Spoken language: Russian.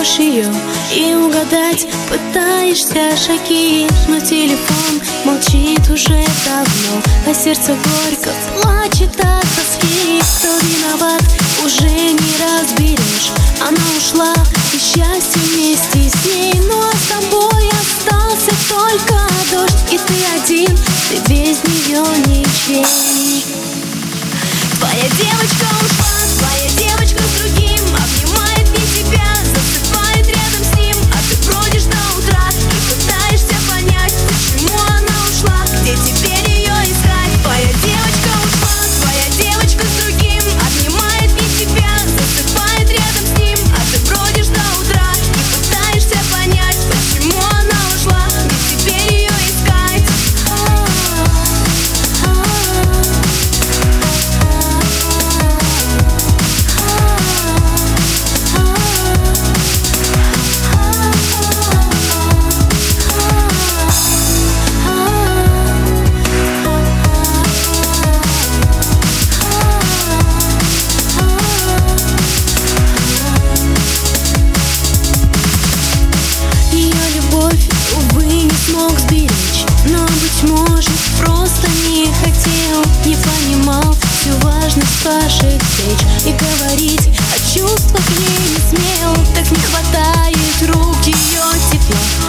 ждешь ее и угадать пытаешься шаги, но телефон молчит уже давно, а сердце горько плачет от тоски. Кто виноват, уже не разберешь. Она ушла, и счастье вместе с ней, ну а с тобой остался только дождь. И ты один, ты без нее ничей. Твоя девочка ушла, твоя девочка с другим, обнимает не тебя, засыпает рядом с ним, а ты бродишь до утра и пытаешься понять, почему она ушла, где теперь ее искать. Твоя девочка ушла, твоя девочка с другим, обнимает не тебя, засыпает рядом с ним, а ты бродишь до утра и пытаешься понять, почему она ушла, где теперь ее искать. Увы, не смог сберечь, но, быть может, просто не хотел, не понимал всю важность ваших встреч и говорить о чувствах ей не смел. Так не хватает рук ее тепла,